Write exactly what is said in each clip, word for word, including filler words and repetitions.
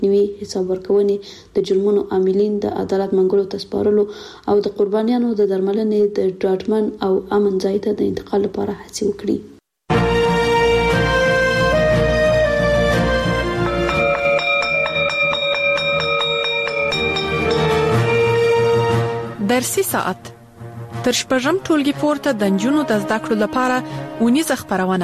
نوي حساب ورکونې، د جرمونو عاملین د عدالت منګولو ته سپارلو او د قربانیانو د درملنې د ډاډمن او امن ځای ته د انتقال لپاره هڅې وکړي. درسي ساعت تر شپږم ټولګي پورته د نجونو د زده کړو لپاره ونیزه خپرونه.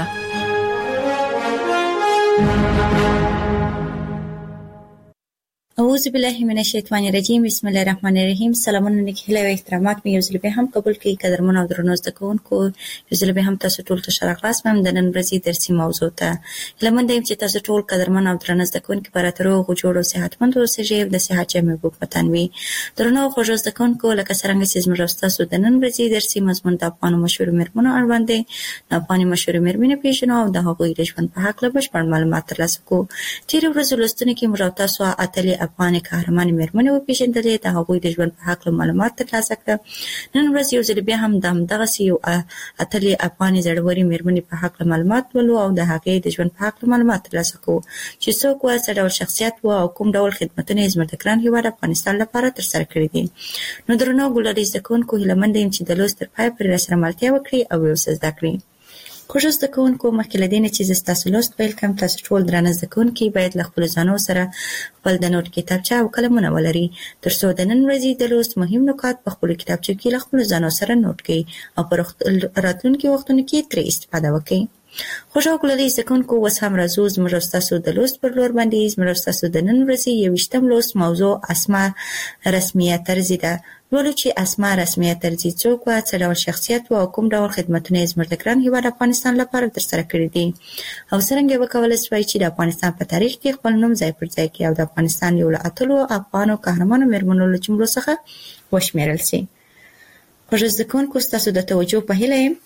اعوذ بالله من الشیطان الرجیم. بسم الله الرحمن الرحیم. سلامونه نیکهیله او احترامات مې یو ځل به هم قبول کړئ. قدرمن او درنو زده کوونکو، یو ځل به هم تاسو ټول ته ښه راغلاست. مم د نن ورځې درسي موضوع ته هیله مند یم چې تاسو ټول قدرمن او درنو زده کوونکي په راتلو غوجوړ او صحتمند اوسئ او د صحت جامې وپتن وي. درنو خوږو زده کوونکو، لکه څنګه چې زموږ تاسو د نن ورځې درسي مضمون د افغانو مشهور میرمنو اړوند دی. د افغاني مشهور میرمنې پیژنو او د هغوی د ژوند په هکله بشپړ معلومات ترلاسه کوو. تېرې ورځې لوستنې کې موږ تاسو اتلې افغاني قهرمان میرمنې وپېژندلې، د هغوی د ژوند په هکله معلومات ترلاسه کړل. نن ورځ یو ځل بیا هم د همدغسې یو اتلې افغاني زړورې میرمنې په هکله معلومات ولو او د هغې د ژوند په هکله معلومات ترلاسه کوو چې څوک وه، څه ډول شخصیت وه او کوم ډول خدمتونه یې زموږ د ګران هېواد افغانستان لپاره ترسره کړي دي. نو درنو ګلالي زده کوونکو، هیله مند یم چې د لوست تر پایه پورې راسره ملتیا وکړي او یو څه زده کړي. خوږو زده کوونکو، مخکې له دې نه چې زه ستاسو لوست پیل کړم، تاسو ټول درانه زده کوونکي باید له خپلو ځانو سره خپل د نوټ کتابچه او قلمونه ولري، تر څو د نن ورځې د لوست مهم نکات په خپلو کتابچو کې له خپلو ځانو سره نوټ کړئ او په راتلونکي وختونو کې ترې استفاده وکړئ. خوږو ګلالي زده کوونکو، اوس هم راځو زموږ او ستاسو د لوست پر لور باندې. زموږ او ستاسو د نن ورځې یوویشتم لوست موضوع اسما رسمیه طرزي ده. لولو چې اسما رسمیه طرزي څوک وه، څه ډول شخصیت وه او کوم ډول خدمتونه یې زموږ د ګران هېواد افغانستان لپاره ترسره کړي دي او څرنګه وکولی شوای چې د افغانستان په تاریخ کې خپل نوم ځای پر ځای کړي او د افغانستان یو له اتلو افغانو قهرمانو میرمنو له جملو څخه وشمېرل شي. خوږو زده کوونکو، ستاسو د توجه په هیله یم.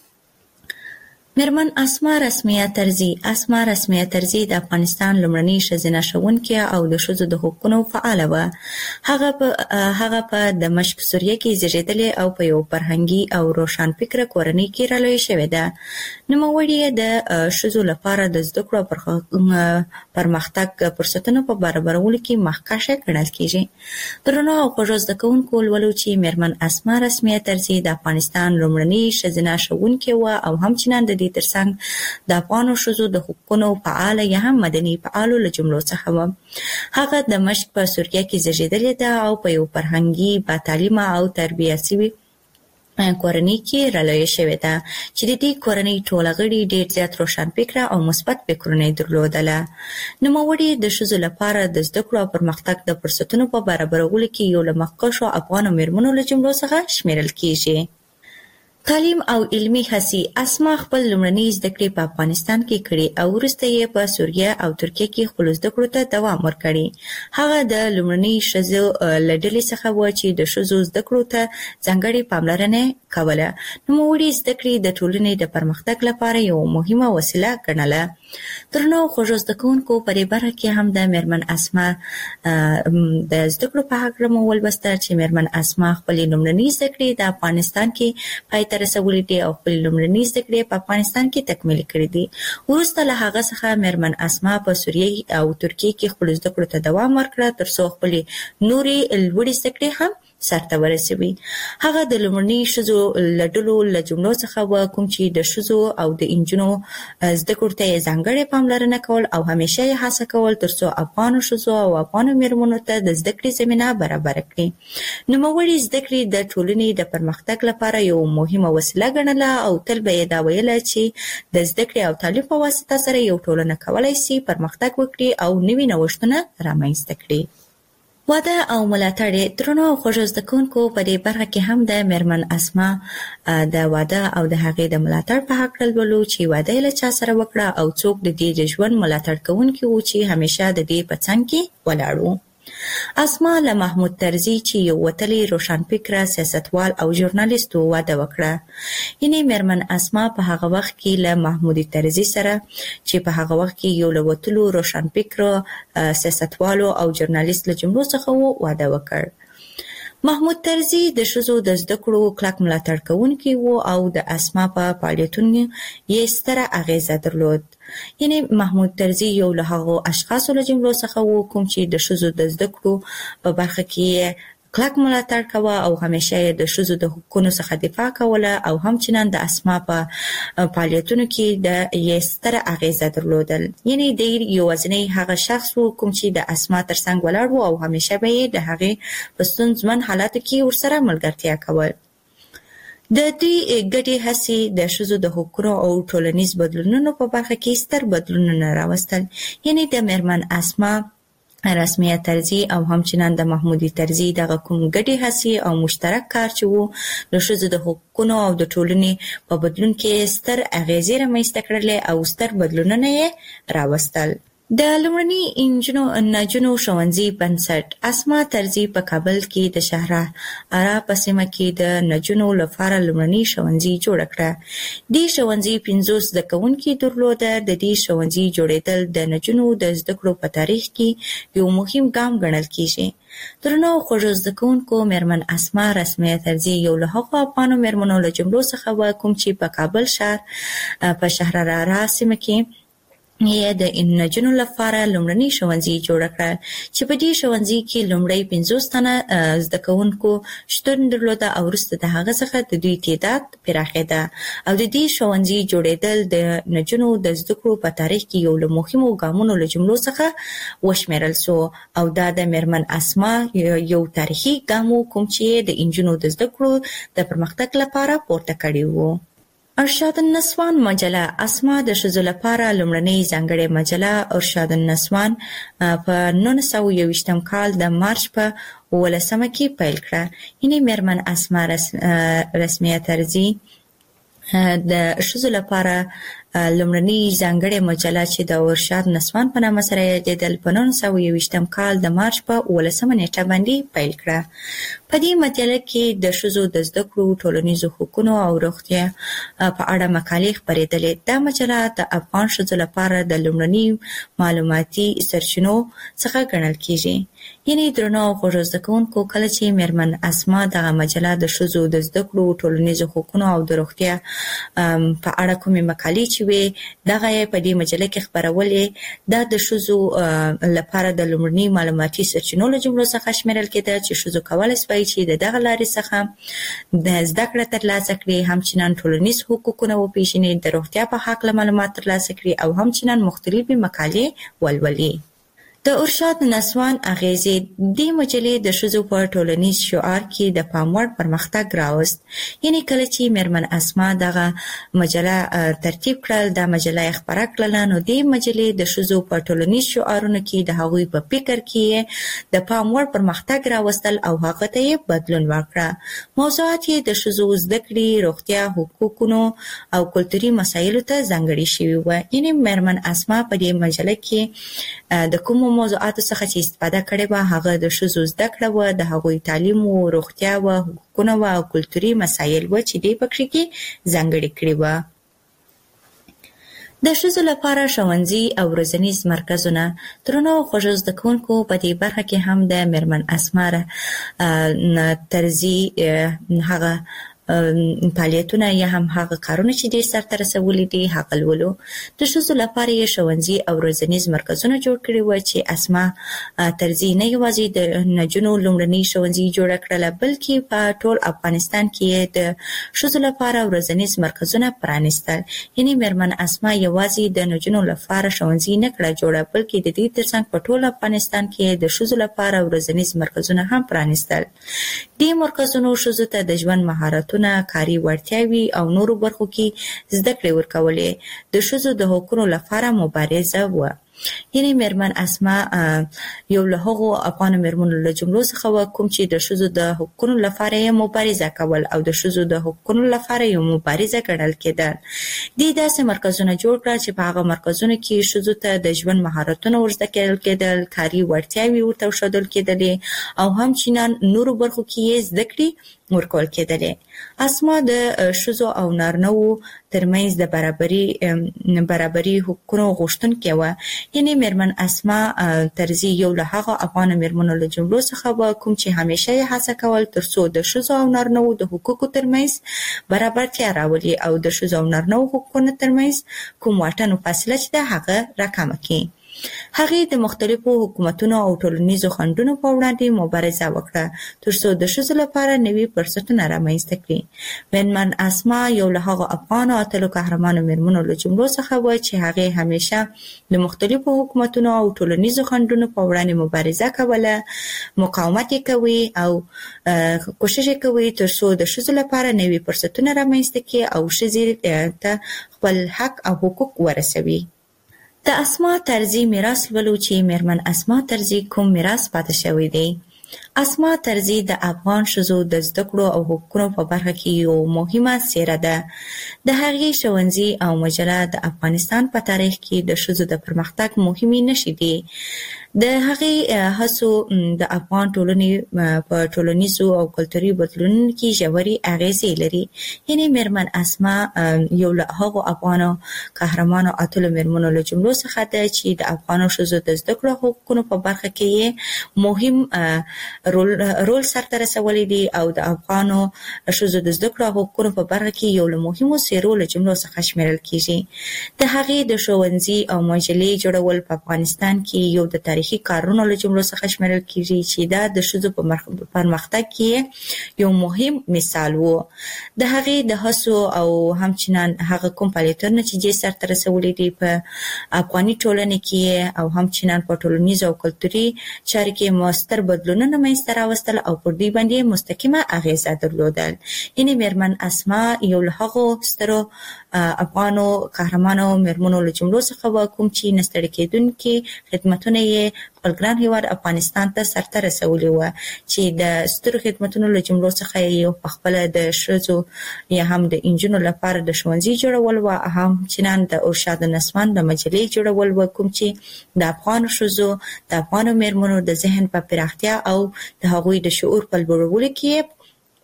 میرمن اسما رسمیه طرزي. اسما رسمیه طرزي د افغانستان لومړنۍ ښځینه ښوونکې او د ښځو د حقونو فعاله وه. هغه په هغه په دمشق سوریه کې زیږېدلې او په یو فرهنګي او روښانفکره کورنۍ کې رالویه شوې ده. نوموړې یې د ښځو لپاره د زده کړو او پرمختګ فرصتونو په برابرولو کې مخکښه ګڼل کېږي. درنو او خوږو زده کوونکو، لولو چې میرمن اسما رسمیه طرزي د افغانستان لومړنۍ ښځینه ښوونکې وه او همچنان د دې ترڅنګ د افغانو ښځو د حقونو فعاله یا هم مدني فعالو له جملو څخه وه. هغه د دمشق په سوریه کې زیږېدلې ده او په یو فرهنګي با تعلیمه او تربیه شوې کورنۍ کې رالویه شوې ده چې د دې کورنۍ ټول غړي ډېر زیات روښانفکره او مثبت فکرونه یې درلودله. نوموړې د ښځو لپاره د زده کړو او پرمختګ د فرصتونو په برابرولو کې یو له مخکښو افغانو میرمنو له جملو څخه شمېرل کېږي. تعلیم او علمي هڅې. اسما خپل لومړنۍ زده کړې په افغانستان کې کړې او وروسته یې په سوریه او ترکیه کې خپلو زده کړو ته دوام ورکړی. هغه د لومړنۍ ښځو له ډلې څخه وه چې د ښځو زده کړو ته ځانګړې پاملرنه کوله. نوموړې زده کړې د ټولنې د پرمختګ لپاره یوه مهمه وسیله ګڼله. درنو خوږو زده کوونکو، په دې برخه کې هم د میرمن اسما د زده کړو په هکله مو ولوستل چې میرمن اسما خپلې لومړنۍ زده کړې د افغانستان کې پای ته رسولې دي او خپلې لومړنۍ زده کړې په افغانستان کې تکمیل کړې دي. وروسته له هغه څخه میرمن اسما په سوریه او ترکیه کې خپلو زده کړو ته دوام ورکړه، تر څو خپلې نورې لوړې زده کړې هم سرته ورسوي. هغه د لومړنۍ ښځو له ډلو له جملو څخه وه کوم چې د ښځو او د نجونو زده کړو ته یې ځانګړې پاملرنه کول او همیشه یې هڅه کول تر څو افغانو ښځو او افغانو میرمنو ته د زده کړې زمینه برابره کړي. نوموړې زده کړې د ټولنې د پرمختګ لپاره یو مهمه وسیله ګڼله او تل به یې دا ویله چې د زده کړې او تعلیم په واسطه سره یو ټولنه کولی شي پرمختګ وکړي او نوي نوښتونه رامنځته کړي. واده او ملاتړ. درنو او خوږو زده کوونکو، په دې برخه کې هم د میرمن اسما د واده او د هغې د ملاتړ په هکله لولو چې واده یې له چا سره وکړه او څوک د دې د ژوند ملاتړ کوونکي وو چې همیشه د دې په څنګ کې ولاړ وو. اسما له محمود طرزي چې یو وتلی روښانفکره سیاستوال او ژورنالیست و واده وکړه. یعنې میرمن اسما په هغه وخت کې له محمود طرزي سره چې په هغه وخت کې یو له وتلو روښانفکره سیاستوالو او ژورنالیست له جملو څخه و واده وکړ. محمود طرزي د ښځو د زده کړو کلک ملاتړ کوونکی و او د اسما په فعالیتونو یې ستره اغیزه درلود. یعنی محمود طرزي یو له هغو اشخاصو له جملو څخه و کوم چې د ښځو د زده کړو په برخه کې کلک ملاتړ کوه او همیشه د ښځو د حقوقو څخه دفاع کوله او همچنان د اسما په فعالیتونو کې د یې ستره اغیزه درلودل. یعنی د یوازینی هغه شخص و کوم چې د اسما ترڅنګ ولاړ و او همیشه به یې د هغې په ستونزمن حالاتو کې ورسره ملګرتیا کول. د دې ګډې هڅې د ښځو د حقوقو او ټولنیز بدلونونو په برخه کې ستر بدلونونه راوستل. یعنی د میرمن اسما، رسمیه طرزي او همچنان د محمودي طرزي دغه کوم ګډې هڅې او مشترک کار چې وو د ښځو د حقوقو او د ټولنې په بدلون کې ستر اغیزې رامنځته کړلې او ستر بدلونونه یې راوستل. د لومړني انجونو نجونو ښوونځي بنسټ اسما طرزي په کابل کې د شهرارا په سیمه کې د نجونو لپاره لومړني ښوونځي جوړ کړ. دې ښوونځي پنځوس زده کوونکي درلوده. د دې ښوونځي جوړېدل د نجونو د زده کړو په تاریخ کې یو مهم ګام ګڼل کیږي. درنو خوږو زده کوونکو، میرمن اسما رسمیه طرزي یو له هغو افغانو میرمنو له جملو څخه و کوم چې په کابل ښار په شهرارا سیمه کې یې د نجونو لپاره لومړني ښوونځي جوړ کړل چې په دې ښوونځي کې لومړی پنځوس تنه زده کوونکو شتون درلوده او وروسته د هغه څخه د دوی تعداد پراخېده او د دې ښوونځي جوړېدل د نجونو د زده کړو په تاریخ کې یو له مهمو ګامونو له جملو څخه وشمېرل سو او دا د میرمن اسما یو تاریخي ګام و کوم چې د نجونو د زده کړو د پرمختګ لپاره پورته کړی و. ارشاد النسوان مجله اسما د ښځو لپاره لومړنۍ ځانګړې مجله ارشاد النسوان په نولس سوه یوویشتم کال د مارچ په اوولسمه کې پیل کړه. یعنې میرمن اسما رسمیه طرزي د ښځو لپاره لومړنۍ ځانګړې مجله چې د ارشاد نسوان په نامه سره یادېدل په نولس سوه یوویشتم کال د مارچ په اوولسمه نیټه باندې پیل کړه. په دې مجله کې د ښځو د زده کړو، ټولنیزو حقوقو او روغتیا په اړه مقالې خپرېدلې. دا مجله د افغان ښځو لپاره د لومړني معلوماتي سرچینو څخه ګڼل کیږي. یعنې درنو خوږو زده کوونکو، کله چې میرمن اسما دغه مجله د ښځو د زده کړو، ټولنیزو حقوقو او د روغتیا په اړه کومې مقالې چې وې دغه یې په دې مجله کې خپرولې، دا د ښځو لپاره د لومړني معلوماتي سرچینو له جملو څخه شمیرل کېده چې ښځو کولی شوای چې د دغه لارې څخه د زده کړه ترلاسه کړي، همچنان ټولنیز حقوقونه وپېژني، د روغتیا په هکله معلومات ترلاسه کړي او همچنان مختلفې مقالې ولولي. د ارشاد نسوان اغیزې دې مجلې د ښځو په ټولنیز شعار کې د پام وړ پرمختګ راوست. یعنې کله چې میرمن اسما دغه مجله ترتیب کړل، دا مجله یې خپره کړله، نو دې مجلې د ښځو په ټولنیز شعارونو کې د هغوی په فکر کې د پام وړ پرمختګ راوستل او هغه ته یې بدلون ورکړه. موضوعات یې د ښځو زده کړې، روغتیا، حقوقو او کلتوري مسایلو ته ځانګړي شوي وو. یعنې میرمن اسما په دې مجله کې د کومو موضوعاتو څخه چې استفاده کړې وه هغه د ښځو زده کړه وه، د هغوی تعلیم و، روغتیا وه، حقوقونه وه او کلتوري مسایل وه چې دې پکې کې ځانګړي کړي وه. د ښځو لپاره ښوونځي او روزنیز مرکزونه. درنو خوږو زده کوونکو، په دې برخه کې هم د میرمن اسما طرزي هغه فعالیتونه یا هم هغه کارونه چې دې سرته رسولي دي هغه لولو. د ښځو لپاره یې ښوونځي او روزنیز مرکزونه جوړ کړي وو چې اسما طرزي نه یوازې د نجونو لومړني ښوونځي جوړه کړله، بلکې په ټول افغانستان کې د ښځو لپاره روزنیز مرکزونه پرانیستل. یعنې میرمن اسما یوازې د نجونو لپاره ښوونځي نه کړه جوړه، بلکې د دې ترڅنګ په ټول افغانستان کې د ښځو لپاره روزنیز مرکزونه هم پرانیستل. دې مرکزونو ښځو ته د ژوند مهارتونه، کاري وړتیاوې او نورو برخو کې زده کړې ورکولې. د ښځو د حقوقو لپاره مبارزه وه. یعنې میرمن اسما یو له هغو افغانو میرمنو له جملو څخه وه کوم چې د ښځو د حقوقو لپاره یې مبارزه کول او د ښځو د حقوقو لپاره یو مبارزه ګڼل کېدل. دې داسې مرکزونه جوړ کړه چې په هغه مرکزونو کې ښځو ته د ژوند مهارتونه ورزده کېدل، کاري وړتیاوې ورته ښودل کېدلې او همچنان نورو برخو کې یې زده کړې ورکول کېدلې. اسما د ښځو او نارینه‌وو ترمنځ د برابرۍ برابرۍ حقوقو غوښتونکې و. یعنی میرمن اسما ترزي یو له هغه افغان میرمنو له جملو څخه و کوم چې همیشه یې هڅه کول ترڅو د ښځو او نارینه‌وو د حقوقو ترمنځ برابرتیا راولي او د ښځو او نارینه‌وو حقوقو ترمنځ کوم واټن فاصله چې د هغه راکمه کړي. هغه د مختلفو حکومتونو او ټولنیزو خنډونو په وړاندې مبارزه وکړه ترڅو د ښځو لپاره نوي فرصتونه رامنځته کړي. میرمن اسما یو له هغو افغان اتلو قهرمانو میرمنو له جملو څخه و چې هغه همیشه د مختلفو حکومتونو او ټولنیزو خنډونو په وړاندې مبارزه کوله، مقاومت کوي او کوشش کوي ترڅو د ښځو لپاره نوي فرصتونه رامنځته کړي او ښځې ته خپل حق او حقوق ورسوي. د اسما ترزي میراث ولو چې میرمن اسما ترزي کوم میراث پاتې شوی دی. اسما ترزي د افغان ښځو د زده کړو او حقوقو په برخه کې یو مهمه څیره ده. د هغې ښوونځي او مجله د افغانستان په تاریخ کې د ښځو د پرمختګ مهمې نښې دي. د هغې هڅو د افغان ټولنې په ټولنیزو او کلتوري بدلونونو کې ژورې اغیزې لري. یعنی میرمن اسما یو له هغو افغانو قهرمانو اتلو میرمنو له جملو څخه ده چې د افغانو ښځو د زده کړو حقوقو په برخه کې مهم رول رول سرته رسولی دي او د افغانو ښځو د زده کړو حقوقو په برخه کې یو له مهمو څیرو له جملو څخه شمیرل کیږي. د هغې د ښوونځي او مجلې جوړول په افغانستان کې یو د تاریخي کارونو له جملو څخه شمیرل کیږي چې دا د ښځو په پرمختګ کې یو مهم مثال وو. د هغې د هڅو او همچنان هغه کوم فعالیتونه چې جې سرته رسولي دي په افغاني ټولنه کې او همچنان په ټولنیزو او کلتوري چارو کې مؤثر بدلونونه منځته راوستل او پر دوی باندې مستقیمه اغیزه درلودل. یعنی میرمن اسما یو له هغو سترو افغانو قهرمانو میرمنو له جملو څخه و کوم چې نه ستړي کېدونکي خدمتونه یې خپل ګران هیواد افغانستان ته سرته رسولي وه چې د سترو خدمتونو له جملو څخه یې پخپله د ښځو یا هم د نجونو لپاره د ښوونځي جوړول وه، همچنان د ارشاد نسوان د مجلې جوړول وه کوم چې د افغانو ښځو د افغانو میرمنو د ذهن په پراختیا او د هغوی د شعور په لوړولو کې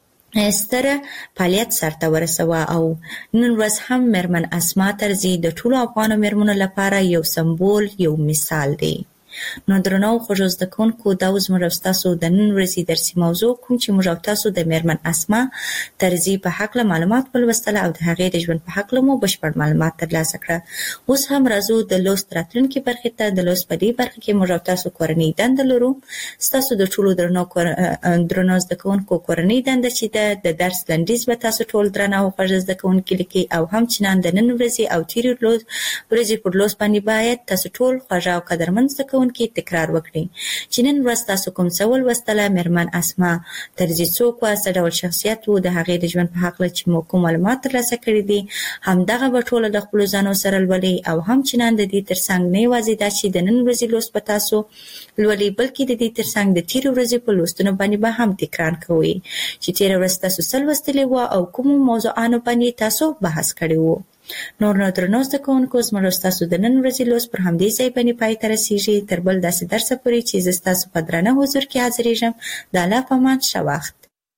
ستره فعالیت سرته ورسوه. او نن ورځ هم میرمن اسما ترزي د ټولو افغانو میرمنو لپاره یو سمبول، یو مثال دی. نو درنو خوږو زده کوونکو، دا اوس موږ او ستاسو د نن ورځې درسي موضوع کوم چې موږ او تاسو د میرمن اسما ترزي په هکله معلومات ولوستل او د هغې د ژوند په هکله مو بشپړ معلومات ترلاسه کړه. اوس هم راځو د لوست راتلونکي برخې ته. د لوست په دې برخه کې موږ او تاسو کورنۍ دنده لرو. ستاسو د ټولو درنو درنو زده کوونکو کورنۍ دنده چې ده د درس لنډیز به تاسو ټول درنه او خوږ زده کوونکي لیکي او همچنان د نن ورځې او تیرې ورځې پر لوست باندې باید تاسو ټول خوږ او قدرمن زده کوونکي تکرار وکړي چې نن ورځ تاسو کوم څه ولوستله. میرمن اسما ترزي څوک وه، څه ډول شخصیت و، د هغې د ژوند په هکله چې مو کوم معلومات ترلاسه کړي دي همدغه به ټوله د خپلو ځانو سره لولئ او همچنان د دې ترڅنګ نه یوازې دا چې د نن ورځې لوست به تاسو لولئ بلکې د دې ترڅنګ د تیرې ورځې په لوستونو باندې به هم تکرار کوئ چې تیره ورځ تاسو څه لوستلي وه او کومو موضوعانو باندې تاسو بحث کړی و. نور نو درنو زده کوونکو، زموږ ستاسو د نن ورځې لوست پر همدې ځای باندې پای ته رسیږي. تر بل داسې درسه پورې چې زه ستاسو په درانه حضور کې حاضرېږم. د الله په امان، ښه وخت.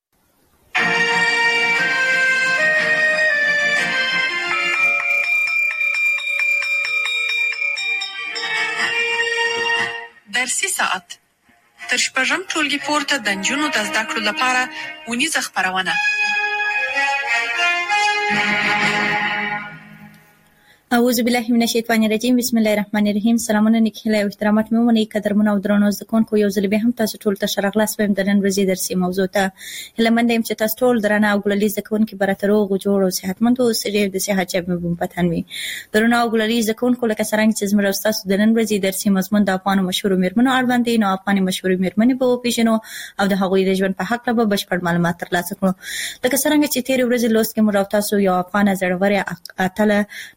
درسي ساعت تر شپږم ټولګي پورته د نجونو د زده کړو لپاره ونیزه خپرونه. اعوذ بالله من الشیطان الرجیم. بسم الله الرحمن الرحیم. سلامونه، نیکهیله او احترامات مې ومنئ. قدرمنو او درنو زده کوونکو، یو ځل بیا هم تاسو ټول ته ښه راغلاست وایم د نن ورځې درسي موضوع ته. هیله منده یم چې تاسو ټول درانه او ګلالي زده کوونکي به راته روغ جوړ او صحتمند اوسئ. ډېر د صحت جیب مې بوم پتن وي. درنو او ګلالي زده کوونکو، لکه څرنګه چې زموږ او ستاسو د نن ورځې درسي مضمون د افغانو مشهورو میرمنو اړوند دی، نو افغاني مشهورې میرمنې به وپېژنو او د هغوی د ژوند په هکله به بشپړ معلومات ترلاسه کړو. لکه څرنګه چې تېرې ورځې لوست کې موږ او تاسو یو افغانه زړورې اتله میرمنې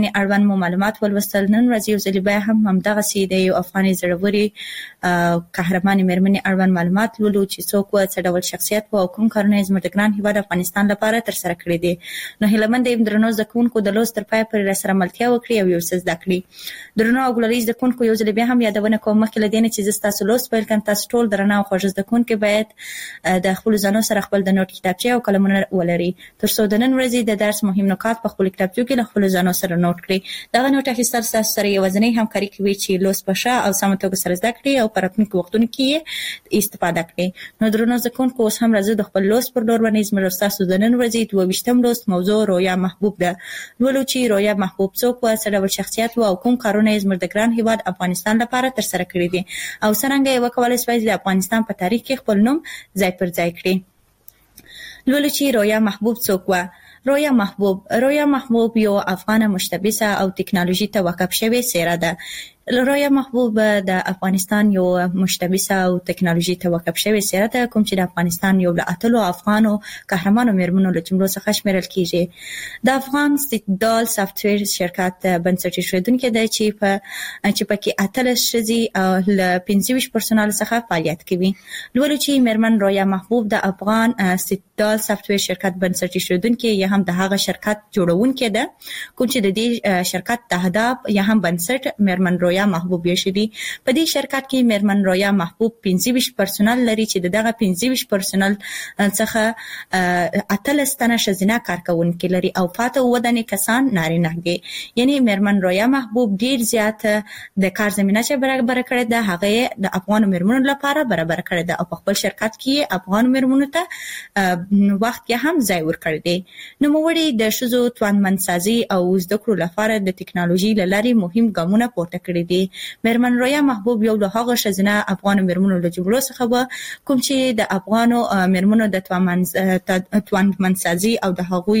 مېرمنې اړوند مو معلومات ولوستل. نن ورځ یو ځل بیا هم همدغه سي د یو افغاني زړوري قهرمانې مېرمنې اړوند معلومات لولو چې څوک و، څه ډول شخصیت و او کوم کارونه زموږ د ګران هیواد افغانستان لپاره تر سره کړی دي. نو هیله مند یم درنو زده کوونکو د لوست تر پای پورې راسره ملتیا وکړي او یو څه زده کړي. درنو او ګلوري زده کوونکو یو ځل بیا هم یادونه کوم مخکې له دې نه چې زه ستاسو لوست پیل کړم، تاسو ټول درنه او خوږ زده کوونکي باید د خپل ځانو سره خپل د نوٹ کتابچې او قلمونه ولري ترڅو د نن ورځې د درس مهم نکات په خپل کتابچو کې له خپل ځانو سره نوٹ کړئ. دغه نوٹ اخیستل تاسو سره یوازینۍ همکاري کوي چې لوست په ښه او سمه توګه سره زده کړئ او په راتلونکو وختونو کې استفاده کړئ. نو درنو زده کوونکو اوس هم راځو د خپل لوست پر لور باندې زموږ تاسو د نن ورځې دوه ویشتم لوست موضوع رویا محبوب ده. لولو چې رویا محبوب څوک و، څه ډول شخصیت و او کوم کارونه یې زموږ د ګران هیواد افغانستان لپاره تر سره کړي دي او څنګه یې وکولای شوای د افغانستان په تاریخ کې خپل نوم ځای پر ځای کړي. لولو چې رویا محبوب څوک و. رویا محبوب رویا محبوب یو افغان مشتبسه او ټکنالوژي ته وقف شوی څیره ده. رویا محبوب د افغانستان یو مشتبسه او ټکنالوژي ته وقف شوی څیره ده کوم چې د افغانستان یو له اتلو افغانو قهرمانو مېرمنو له جملو څخه شمیرل کیږي. د افغان ستدال سافټویر شرکت بنسټ ایښودونکی دی چې په چې پکې اتلس ښځې له پنځه ویشت پرسونل څخه فعالیت کوي. لولو چې مېرمن رویا محبوب د افغان ستدال سافټویر شرکت بنسټ ایښودونکی یا هم د هغه شرکت جوړونکی ده کوم چې د دې شرکت د اهداف یا هم بنسټ مېرمن رویا محبوب یې شدي. په دې شرکت کې مېرمن رویا محبوب پنځه ویشت پرسونل لري چې دغه پنځه ویشت پرسونل څخه اتلس تنه ښځینه کارکونکي لري او پاته اووه تنه کسان نارینه دي. یعنی مېرمن رویا محبوب ډیر زیات د کار زمینه چې برابر کړې ده هغه د افغان مېرمنو لپاره برابر کړې ده او په خپل شرکت کې افغان مېرمنو ته وخت کې هم ځای ورکړی دی. نو موږ د ښځو توانمندسازي او زده کړو لپاره د ټکنالوژي له لارې مهم ګامونه پورته کړي دي. مېرمن رویا محبوب یو له هغه ښځینه افغان مېرمنو له جملو څخه و کوم چې د افغانو مېرمنو د توانمندسازي او د هغوی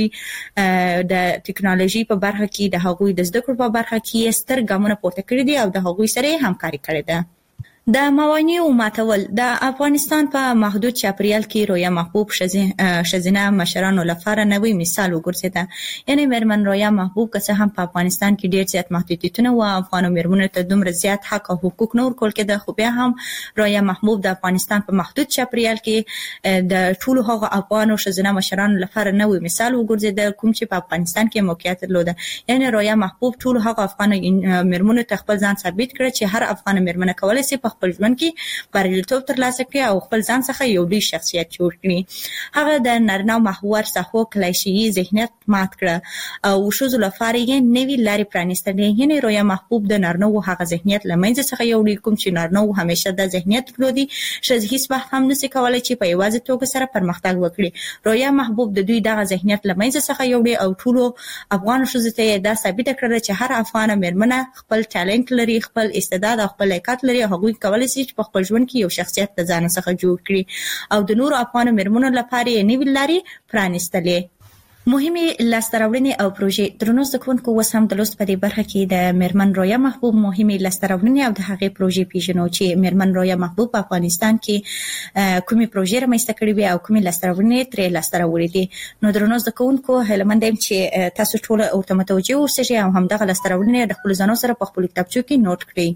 د ټکنالوژي په برخه کې د هغوی د زده کړو په برخه کې ستر ګامونه پورته کړي دي او د هغوی سره همکاري کړې ده. د موانعو ماتول د افغانستان په محدود چاپریال کې رویا محبوب ښځینه مشرانو لپاره نوی مثال وګرځیده. یعنی مېرمن رویا محبوب که څه هم په افغانستان کې ډیر زیات محدودیتونه و افغانو مېرمنو ته دومره زیات حق او حقوق نه ورکول کېده خو بیا هم رویا محبوب د افغانستان په محدود چاپریال کې د ټولو هغه افغانو ښځینه مشرانو لپاره نوی مثال وګرځیده کوم چې په افغانستان کې موقعیت درلوده. یعنی رویا محبوب ټولو هغه افغان مېرمنو ته خپل ځان ثابت کړ چې هر افغان مېرمنه کولی شي په خپل ژوند کې بریالیتوب ترلاسه کړي او خپل ځان څخه یو لوی شخصیت جوړ کړي. هغه د نارینه محور ساحو کلیشه‌ای ذهنیت مات کړ او ښځو لپاره یې نوې لارې پرانیستلې. یعنې رویا محبوب د نارینه‌و هغه ذهنیت له منځه څخه یوړی کوم چې نارینه‌و همیشه د ذهنیت درلودي ښځې هیڅ وخت هم نشي کولی چې په یوازې توګه سره پرمختګ وکړي. رویا محبوب د دوی دغه ذهنیت له منځه څخه یوړی او ټولو افغان ښځو ته یې دا ثابته کړل چې هر افغانه مېرمنه خپل ټالنت لري، خپل استعداد او خپل لیاقت لري او هغوی کولی شي په خپل ژوند کې یو شخصیت د ځان څخه جوړ کړي او د نورو افغان مېرمنو لپاره یې نوې لارې پرانیستلې. مهمې لاسته راوړنې او پروژې. درنو زده کوونکو اوس هم د لوست په دې برخه کې د مېرمن رویا محبوب مهمې لاسته راوړنې او د هغې پروژې پیژنو چې مېرمن رویا محبوب په افغانستان کې کومې پروژې رامنځته کړې وې او کومې لاسته راوړنې ترې لاسته راوړې دي. نو درنو زده کوونکو هیله مند یم چې تاسو ټول ورته متوجه اوسئ او همدغه لاسته راوړنې د خپلو ځانو سره په خپلو کتابچو کې نوٹ کړئ.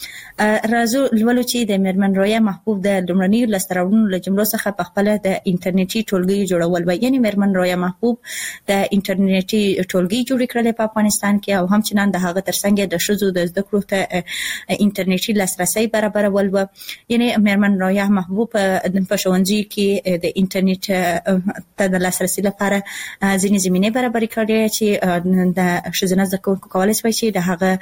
راځو لولو چې د مېرمن رویا محبوب د لومړنیو لاسته راوړنو له جملو څخه په خپله د انټرنیټي ټولګیو جوړول وه. یعنې مېرمن رویا محبوب د انټرنیټي ټولګي جوړې کړلې په افغانستان کې او همچنان د هغه ترڅنګ د ښځو د زده کړو ته انټرنیټي لاسرسی برابرول وه. یعنې مېرمن رویا محبوب په ښوونځیو کې د انټرنیټ ته د لاسرسي لپاره ځینې زمینې برابرې کړې چې د ښځینه زده کوونکو کولی شوی چې د هغه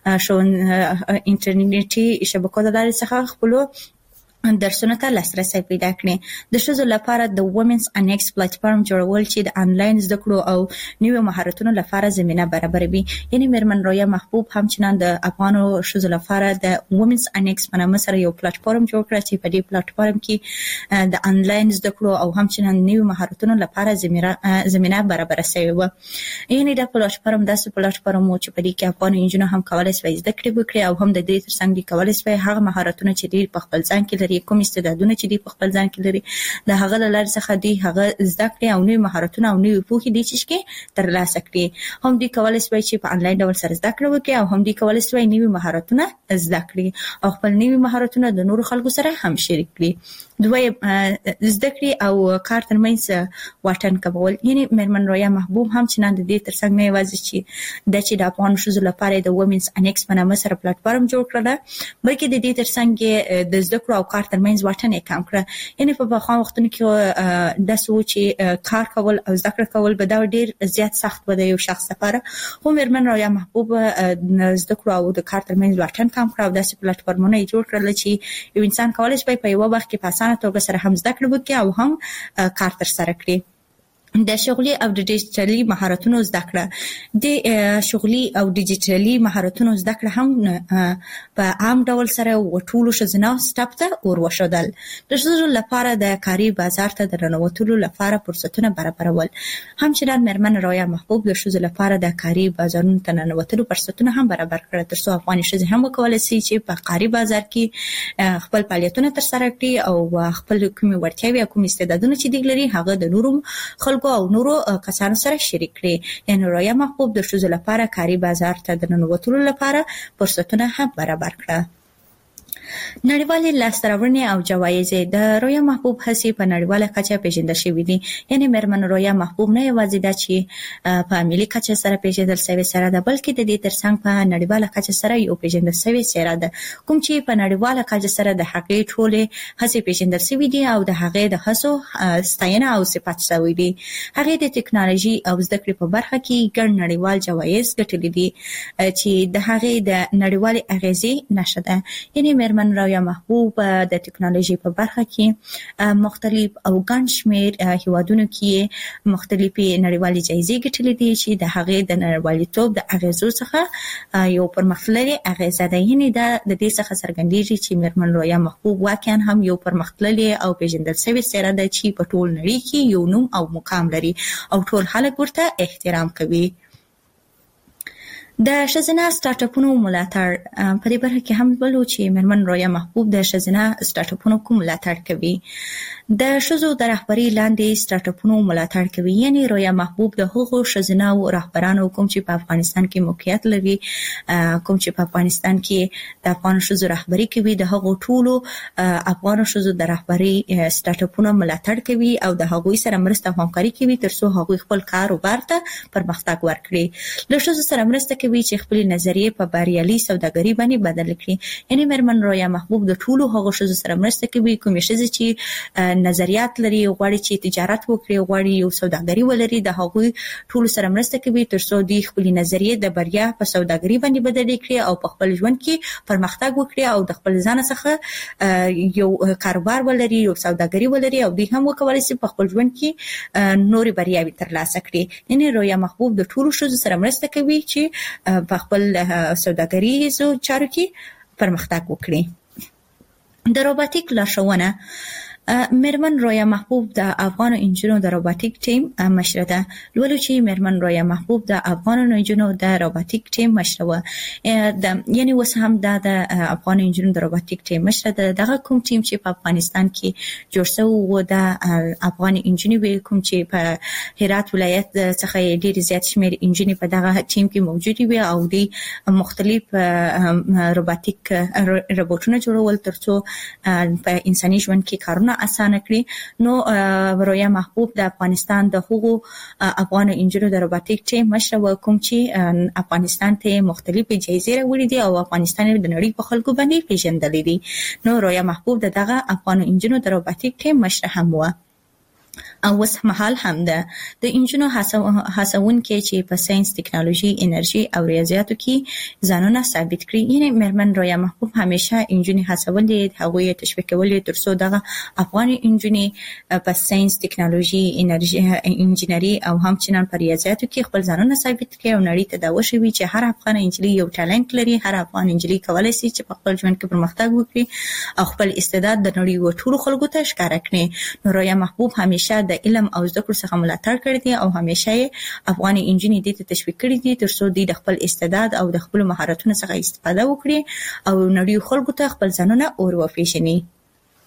انټرنیټي شبکو د لارې څخه خپلو درسونو ته لاسرسی پیدا کړي. د ښځو لپاره د وومنز انیکس پلیټفارم جوړول چې د انلاین زده کړو او نویو مهارتونو لپاره زمینه برابروي. یعنې مېرمن رویا محبوب همچنان د افغانو ښځو لپاره د وومنز انیکس په نامه سره یو پلیټفارم جوړ کړ چې په دې پلیټفارم کې د انلاین زده کړو او همچنان نویو مهارتونو لپاره زمینه برابره شوې وه. یعنې دا پلیټفارم داسې پلیټفارم و چې په دې کې افغانو نجونو هم کولی شوی زده کړې وکړي او هم د دې ترڅنګ دوی کولی شوی هغه مهارتونه چې دوی په خپل ځان کې لري، کوم استعدادونه چې دی په خپل ځان کې لري، د هغه له لارې څخه دی هغه زده کړي او نوي مهارتونه او نوي پوهې دي چې ترلاسه کړي. هم دی کولای شي چې په انلاین ډول سره زده کړه وکړي او هم دی کولای شي نوي مهارتونه زده کړي او خپل نوي مهارتونه د نورو خلکو سره هم شریک کړي. دوی زده کړې او کار ترمنځ واټن کمول. یعنی مېرمن رویا محبوب هم چې نن د دې ترڅنګ نه یوازې چې د چې د افغان ښځو لپاره د وومنز انیکس په نامه سره پلیټ فارم جوړ کړل، بلکې د دې ترڅنګ د زده کړو او کار ترمنځ واټن یې کم کړ. یعنی په بخښه وختونو کې د سوچ کار کول او زده کړه کول به دا ډیر زیات سخت و د یو شخص لپاره، خو مېرمن رویا محبوب زده کړو او د کار ترمنځ واټن کم کړ او داسې پلیټ فارمونه یې جوړ کړل چې یو انسان کولای شي په یو وخت کې په اسانه توګه سره هم زده کړه وکړي او هم کار تر سره کړي. د شغلي او د ډیجیټلي مهارتونو زده کړه د شغلي او ډیجیټلي مهارتونو زده کړه هم په عام ډول سره وټولو شزنه سټاپ ته اور وشدل. د شغل لپاره د کاري بازار ته د رنوتلو لپاره فرصتونه برابرول. همچنان مېرمن رویا محبوب د شغل لپاره د کاري بازارونو ته رنوتلو فرصتونه هم برابر کړل ترڅو افغاني شغل هم وکولای شي چې په کاري بازار کې خپل فعالیتونه تر سره کړي او خپل کومي ورتیاوي او کوم استعدادونه چې دی لري هغه د نورو خلکو او نورو کسانو سره شریک کړي. یعنی رویا محبوب د ښځو لپاره کاري بازار ته د ننوتلو لپاره فرصتونه هم برابر کړه. نړیوالې لاسته راوړنې او جوایز د رویا محبوب هڅې په نړیواله کچه پیژندل شوې دي. یعنی مېرمن رویا محبوب نه یوازې دا چې په ملي کچه سره پیژندل شوې سره ده، بلکې د دې ترڅنګ په نړیواله کچه سره یو پیژندل شوې سره ده، کوم چې په نړیواله کچه سره د هغې ټولې هڅې پیژندل شوې دي او د هغې د هڅو ستاینه او صفت شوی دي. هغې د ټکنالوژي او زده کړې په برخه کې ګڼ نړیوال جوایز ګټلي دي چې د هغې د نړیوالې اغیزې نښه ده. یعنی مېرمن رویا محبوب د ټکنالوژي په برخه کې مختلف او ګڼ شمېر هیوادونو کې مختلفې نړیوالې جایزې ګټلې دي چې د هغې د نړیوالتوب د اغیزو څخه یو پرمختللې اغیزه ده. یعنی دا د دې څخه څرګندېږي چې مېرمن رویا محبوب واقعا هم یو پرمختللې او پیژندل شوې څېره ده چې په ټول نړۍ کې یو نوم او مقام لري او ټول خلک ورته احترام کوي. د ښځینه سټارټ اپونو ملاتړ په دې برخه کې هم ولو چې مېرمن رویا محبوب د ښځینه سټارټ اپونو کوم ملاتړ کوي. د ښځو د رهبرۍ لاندې سټارټ اپونو ملاتړ کوي. یعنی رویا محبوب د هغو ښځینه رهبرانو کوم چې په افغانستان کې موقعیت لري، کوم چې په افغانستان کې د افغان ښځو رهبري کوي، د هغو ټولو افغان ښځو د رهبرۍ سټارټ اپونو ملاتړ کوي او د هغوی سره مرسته او همکاري کوي ترڅو هغوی خپل کاروبار ته پرمختګ ورکړي. له ښځو سره مرسته کوي چې خپل نظریې په بریالي سوداګري باندې بدل کړي. یعنی مېرمن رویا محبوب د ټولو هغو ښځو سره مرسته کوي کومې ښځې چې نظریات لري، غواړي چې تجارت وکړي، غواړي یو سوداګري ولري، د هغوی ټولو سره مرسته کوي ترڅو دوی خپل نظریې د بریا په سوداګري باندې بدل کړي او په خپل ژوند کې پرمختګ وکړي او د خپل ځان څخه یو کاروبار ولري، یو سوداګري ولري او دوی هم وکولای شي په خپل ژوند کې نورې بریاوې ترلاسه کړي. یعنی رویا محبوب د ټولو ښځو سره مرسته کوي چې په خپل سوداګریزو چارو کې پرمختګ وکړي. د روباټیک لارښوونه مېرمن رویا محبوب د افغان انجینرو د روباټیک ټیم مشره ده. لولو چې مېرمن رویا محبوب د افغان انجینرو د روباټیک ټیم مشره و. یعنی اوس هم د افغان انجینرو د روباټیک ټیم مشره ده. دغه کوم ټیم چې په افغانستان کې جوړ شوی و د افغان انجینرو کوم چې په هرات ولایت څخه ډېر زیات شمېر انجینري په دغه ټیم کې موجود وي او د مختلف روباټیک روبوټونه جوړول ترڅو په انساني ژوند کې کارونه اسانه کړي. نو رویا محبوب د افغانستان د هغو افغان انجینرو د روباټیک ټیم مشره و کوم چې افغانستان ته مختلفې جایزې راوړي دي او افغانستان د نړۍ په خلکو باندې پیژندل دي. نو رویا محبوب د دغه افغان انجینرو د روباټیک ټیم مشره هم و او اوس مهال هم ده. د انجینرو هڅونکي چې په ساينس، ټکنالوژي، انرژي او ریاضیاتو کې ځانونه ثابت کړي. یعنی مېرمن رویا محبوب همیشه انجینري هڅولې، هغوی تشویق کولې ترڅو دغه افغان انجینري په ساينس، ټکنالوژي، انرژي، انجینري او همچنان په ریاضیاتو کې خپل ځانونه ثابت کړي او نړۍ ته دا وښيي چې هر افغان انجینري یو ټالنت لري، هر افغان انجینري کولای شي چې په خپل ژوند کې پرمختګ وکړي او خپل استعداد د نړۍ ټولو خلکو ته ښکاره کړي. نو رویا محبوب همیشه د علم او زده کړو څخه ملاتړ کړی دی او همیشه یې افغان انجینري دې ته تشویق کړی دي ترڅو دوی د خپل استعداد او د خپل مهارتونو څخه استفاده وکړي او نړۍ خلکو ته خپل ځانونه اور وپېژني.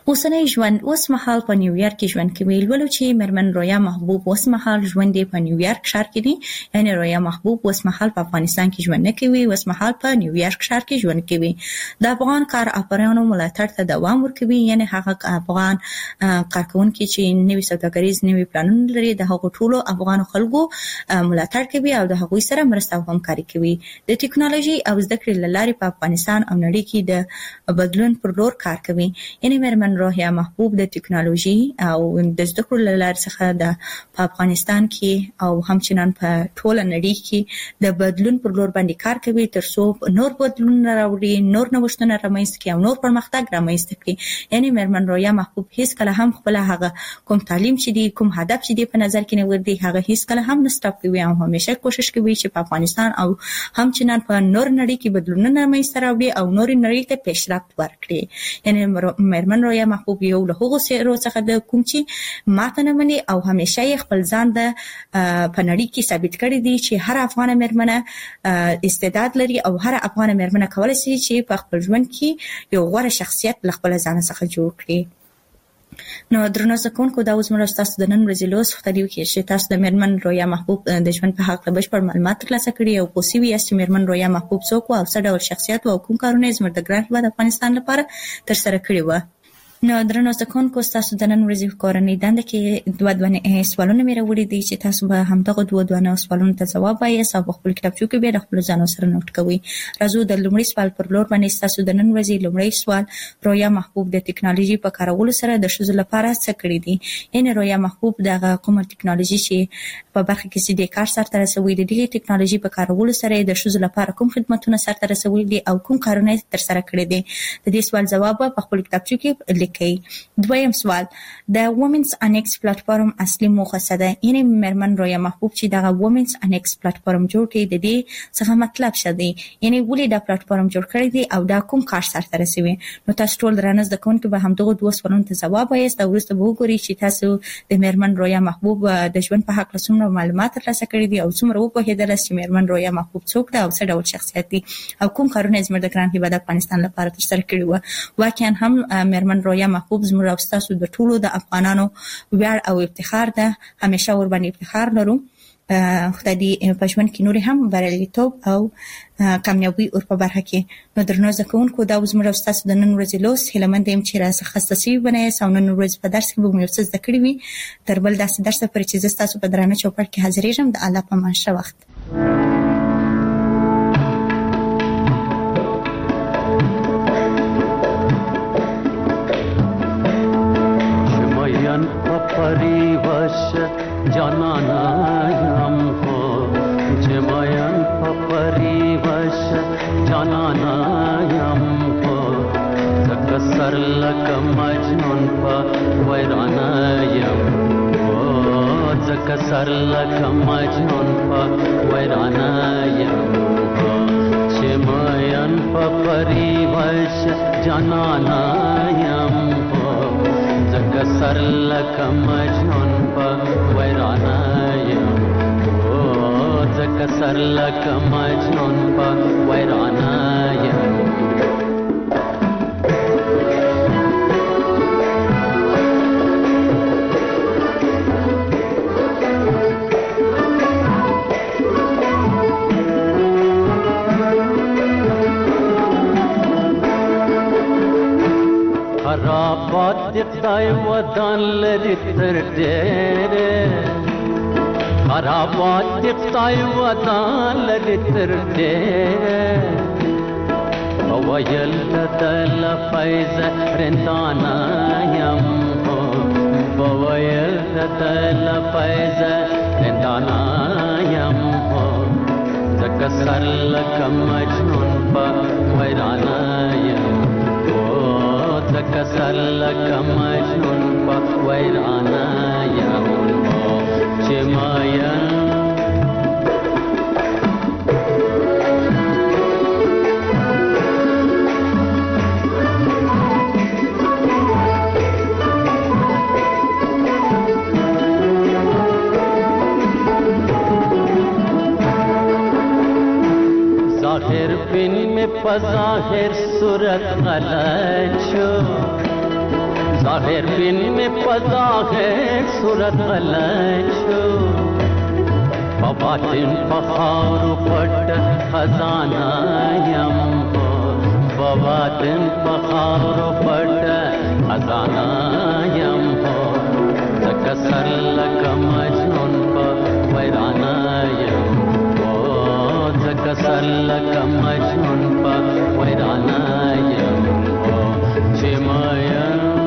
اوسنۍ ژوند اوس مهال په نیویارک کې ژوند کوي. ولولو چې مرمن رویا محبوب اوس مهال ژوند په نیویارک ښار کې دی. یعنی رویا محبوب اوس مهال په افغانستان کې ژوند نه کوي، اوس مهال په نیویارک ښار کې ژوند کوي. د افغان کار افرانو ملاتړ ته دوام ورکوي. یعنی هغه افغان کارکونکي چې نوي سوداګریز نوي پلانونه لري د هغو ټولو افغان خلکو ملاتړ کوي او د هغوی سره مرسته او همکاري کوي. د ټکنالوژي او زده کړې لارې په افغانستان او نړۍ کې د بدلون پر لور کار کوي. یعنی مرمن رویا محبوب د ټکنالوژي او د زده کړو لارې څخه د افغانستان کې او همچنان په ټوله نړۍ کې د بدلون پر لور باندې کار کوي تر څو نور بدلون راوړي، نور نوښتونه رامنځته کړي او نور پرمختګ رامنځته کړي. یعنی مرمن رویا محبوب هیڅ کله هم خپل هغه کوم تعلیم چې دی، کوم هدف چې دی په نظر کې نه ورده، هغه هیڅ کله هم نه سټاپ کوي او همیشه کوشش کوي چې په افغانستان او همچنان په نور نړۍ کې بدلونونه رامنځته راوړي او نور نړۍ ته پیشرفت ورکړي. یعنی مرمن رویا محبوب یو له هغو سیرو څخه د کوم چې ماته نه مني او همیشه یې خپل ځان د په نړۍ کې ثابت کړی دی چې هر افغان مرمنه استعداد لري او هر افغان مرمنه کولای شي چې په خپل ژوند کې یو غوره شخصیت له خپل ځان څخه جوړ کړي. نو درنو زکونکو دا اوس موږ تاسو د نن ورځې لوس خبرې وکړو چې تاسو د مرمن رویا محبوب د ژوند په حق له بشپړ معلومات ترلاسه کړي او پوسیوي چې مرمن رویا محبوب څوک او څه ډول شخصیت او کوم کارونه زموږ د ګران هیواد افغانستان لپاره تر سره کړي و. نو درنو زکونکو تاسو د نن ورځې کورنۍ دنده کې دوه دوه سوالونه مې راوړي دي چې تاسو به همدغه دوه دوه سوالونو ته ځواب وایاست او په خپل کتابچو کې به د خپل ځانو سره نوٹ کوئ. راځو د لومړي سوال پر لور باندې. تاسو د نن ورځې لومړی سوال، رویا محبوب د ټکنالوژي په کارولو سره د ښځو لپاره څه کړی دي؟ یعنی رویا محبوب دغه کومه ټکنالوژي چې په برخه کې سي د کار سره رسوي، د دې ټکنالوژي په کارولو سره د ښځو لپاره کوم خدماتونه سره رسوي دي او کوم کارونه تر سره کړی دي؟ د دې سوال جواب په خپل کتابچو کې لیکئ. دویم سوال، د وومنز انیکس پلیټفارم اصلي موخه څه ده؟ یعنی مرمن رویا محبوب چې دغه وومنز انیکس پلیټفارم جوړ کړي د دې څخه مطلب څه دی؟ یعنی ولې دا پلیټفارم جوړ کړی دی او دا کوم کار سره رسوي؟ نو تاسو ټول درنه زده کوونکي به همدغه دوه سوالونو ته ځواب وایاست او وروسته به وګورئ چې تاسو د مرمن رویا محبوب د ژوند په حق څومره معلومات ترلاسه کړي دي او څومره وپوهېدل چې مرمن رویا محبوب څوک ده او څه ډول شخصیت دی او کوم کارونه زموږ د ګران هیواد افغانستان لپاره تر سره کړي وو. واقعا هم مرمن رویا محبوب زموږ تاسو د ټولو د افغانانو ویاړ او افتخار ده. همیشه ور باندې افتخار لرو. خدای دې په ژوند کې نور هم بریالیتوب او کامیابی ور په برخه کې. نو درنو زکونکو دا زموږ تاسو د نن ورځې لوس هیلمند یم چې راځه خصوصي بنئ او نن ورځ په درس کې به مو څه زده کړی وي. تر بل داسې درس پر چې تاسو په درانه چوپړ کې حاضرېږم. د الله په امان شه وخت. परिवश जनानायम हो जमयन परिवश जनानायम हो जकसर लक मजनून वैरानायम हो जकसर लक मजनून वैरानायम हो जमयन परिवश जनानायम जकसर लक मजनून वैरानायम हो जकसर लक मजनून वैरानायम. خرابات دقای ودان لري تر ډېره، خرابات دقای ودان لري تر ډېره، وویل دل فیض رندانا یم هو، وویل دل فیض رندانا یم هو، ځکه سر لکه مجنون په ویرانه یم کسر لک مجنون پا ویرانا یم چه ماین ظاهر بین میں پظاہر صورت غلط شو، ظاهر بین میں پظاہر صورت غلط شو بباطن فخار و پٹ خزانہ یم ہو بباطن فخار و پٹ خزانہ یم ہو زکا سر لکا مجنون پا ویرانہ یم ہو زکا سر لکا مجنون پا ویرانہ یم ہو چمایا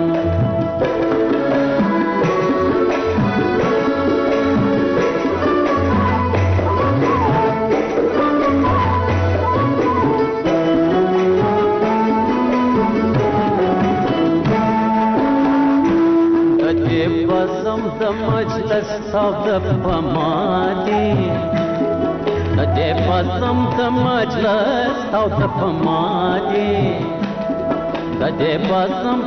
د مجلس او د پمادي د دې پسم د مجلس او د پمادي د دې پسم